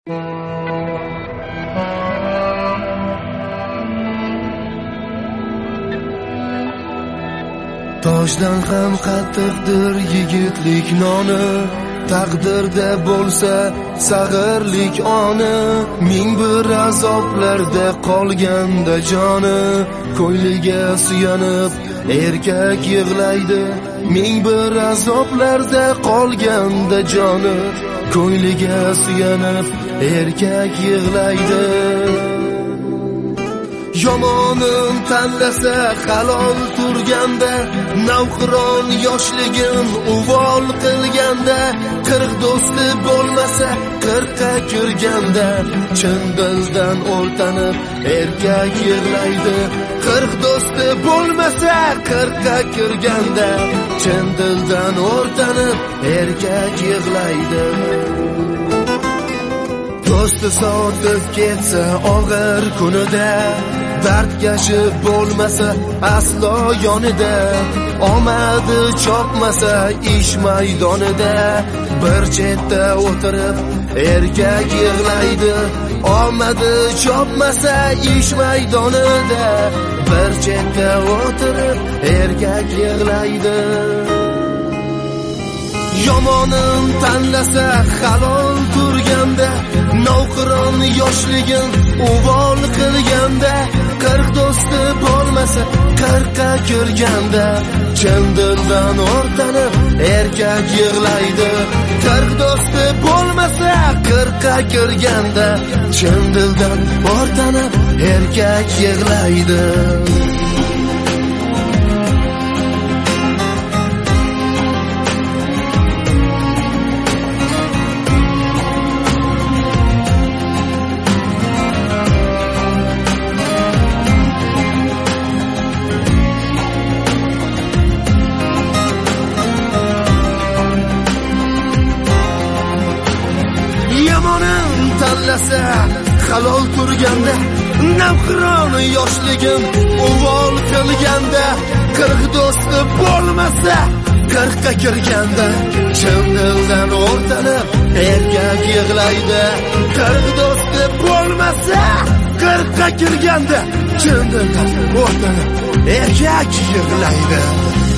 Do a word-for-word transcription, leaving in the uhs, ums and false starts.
Toshdan ham qattiqdir yigitlik noni, taqdirda bo'lsa sag'irlik oni. Ming bir azoblarda qolganda joni, ko'yliga suyanib erkak yig'laydi. Ming bir azoblarda qolganda joni, ko'yliga suyanib erkak yig'laydi. Yomonin tanlasa halol turganda, navqiron yoshligin uvol qilganda, qirq do'sti bo'lmasa qirqqa kirganda, chin dildan o'rtanib erkak yig'laydi. Qirq do'sti bo'lmasa qirqqa kirganda, chin dildan o'rtanib erkak yig'laydi. Do'sti sotib ketsa og'ir kunida, dardkashi bo'lmasa aslo yonida, omadi chopmasa ish maydonida, bir chetda o'tirib erkak yig'laydi. Omadi chopmasa ish maydonida, bir chetda o'tirib erkak yig'laydi. Yomonin tanlasa halol turganda, navqiron yoshligin uvol qilganda, qirq do'sti bo'lmasa qirqqa kirganda, chin dildan o'rtanib erkak yig'laydi. Qirq do'sti bo'lmasa qirqqa kirganda, chin dildan o'rtanib erkak yig'laydi. Tanlasa halol turganda, navqiron yoshligim uvol qilganda, qirq do'sti bo'lmasa qirqqa kirganda, chin dildan o'rtanib erkak yig'laydi. Qirq do'sti bo'lmasa qirqqa kirganda, chin dildan o'rtanib erkak yig'laydi.